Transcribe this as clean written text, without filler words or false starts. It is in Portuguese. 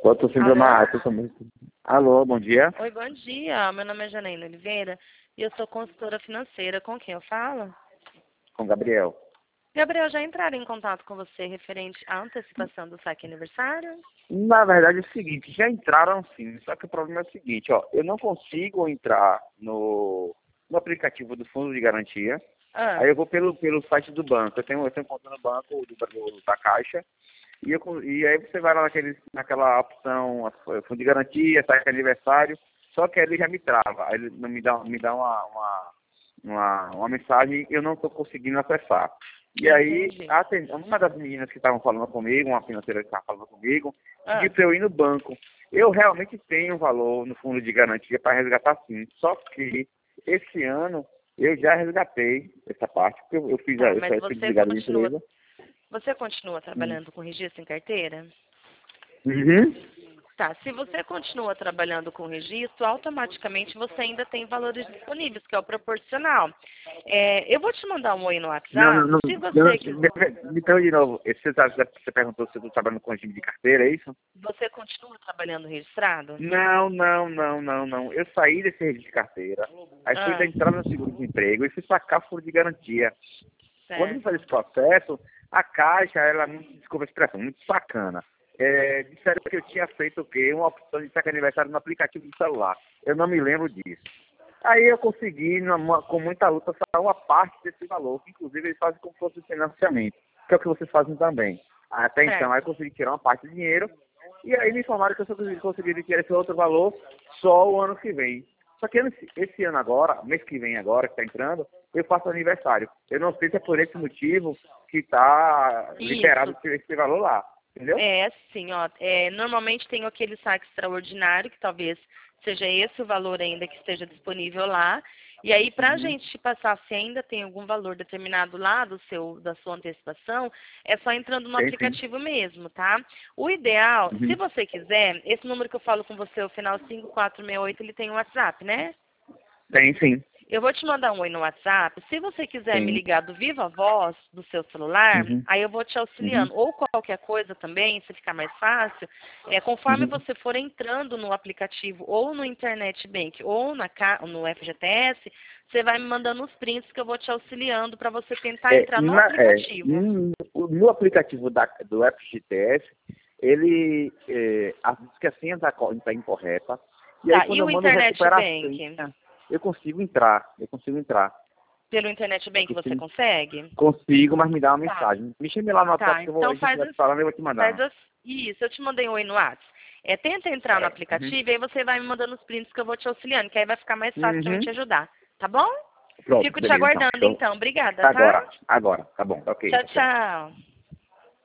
Tô sempre uma... Alô, bom dia. Oi, bom dia. Meu nome é Janaína Oliveira e eu sou consultora financeira. Com quem eu falo? Com Gabriel. Gabriel, já entraram em contato com você referente à antecipação do saque aniversário? Na verdade é o seguinte, já entraram sim, só que o problema é o seguinte, ó, eu não consigo entrar no aplicativo do Fundo de Garantia, aí eu vou pelo site do banco, eu tenho conta no banco da Caixa, e aí você vai lá naquela opção, Fundo de Garantia, saque aniversário, só que aí ele já me trava, aí ele me dá uma mensagem e eu não estou conseguindo acessar. E aí, uma das meninas que estavam falando comigo, uma financeira que estava falando comigo, pediu para eu ir no banco. Eu realmente tenho valor no fundo de garantia para resgatar sim. Só que esse ano eu já resgatei essa parte, porque eu fiz Tá, eu mas fui desligado da empresa. você continua trabalhando com registro em carteira? Uhum. Tá, se você continua trabalhando com registro, automaticamente você ainda tem valores disponíveis, que é o proporcional. Eu vou te mandar um oi no WhatsApp, se você quiser. Então, de novo, você perguntou se eu estou trabalhando com regime de carteira, é isso? Você continua trabalhando registrado? Não. Eu saí desse regime de carteira, aí fui da entrada no seguro-desemprego e fui sacar fundo de garantia. Quando eu Certo. fiz esse processo, a Caixa, ela, desculpa a expressão, muito sacana. Disseram que eu tinha feito o quê? Uma opção de saque aniversário no aplicativo do celular. Eu não me lembro disso. Aí eu consegui, com muita luta, sacar uma parte desse valor, que inclusive eles fazem como se fosse financiamento, que é o que vocês fazem também. Até então, aí eu consegui tirar uma parte do dinheiro, e aí me informaram que eu só conseguiria tirar esse outro valor só o ano que vem. Só que esse ano agora, mês que vem agora, que está entrando, eu faço aniversário. Eu não sei se é por esse motivo que está liberado esse valor lá. Entendeu? Sim, ó. Normalmente tem aquele saque extraordinário, que talvez seja esse o valor ainda que esteja disponível lá. E aí, para a gente te passar se ainda tem algum valor determinado lá da sua antecipação, é só entrando no aplicativo mesmo, tá? O ideal, se você quiser, esse número que eu falo com você, o final 5468, ele tem um WhatsApp, né? Tem, sim. Eu vou te mandar um oi no WhatsApp. Se você quiser me ligar do Viva Voz do seu celular, aí eu vou te auxiliando. Ou qualquer coisa também, se ficar mais fácil, conforme você for entrando no aplicativo, ou no Internet Bank, ou no FGTS, você vai me mandando os prints que eu vou te auxiliando para você tentar entrar no aplicativo. No aplicativo do FGTS, ele diz que a senha está incorreta. E aí, quando e eu o mando Internet recuperar a Bank? senha, eu consigo entrar. Pelo Internet Bank você consegue? Consigo, mas me dá uma mensagem. Me chame lá no WhatsApp que eu vou falando e eu vou te mandar. Isso, eu te mandei um oi no WhatsApp. Tenta entrar no aplicativo e aí você vai me mandando os prints que eu vou te auxiliando, que aí vai ficar mais fácil pra eu te ajudar. Tá bom? Pronto, Fico te beleza, aguardando então. Obrigada, tá? Agora. Tá bom, ok. Tchau, tchau.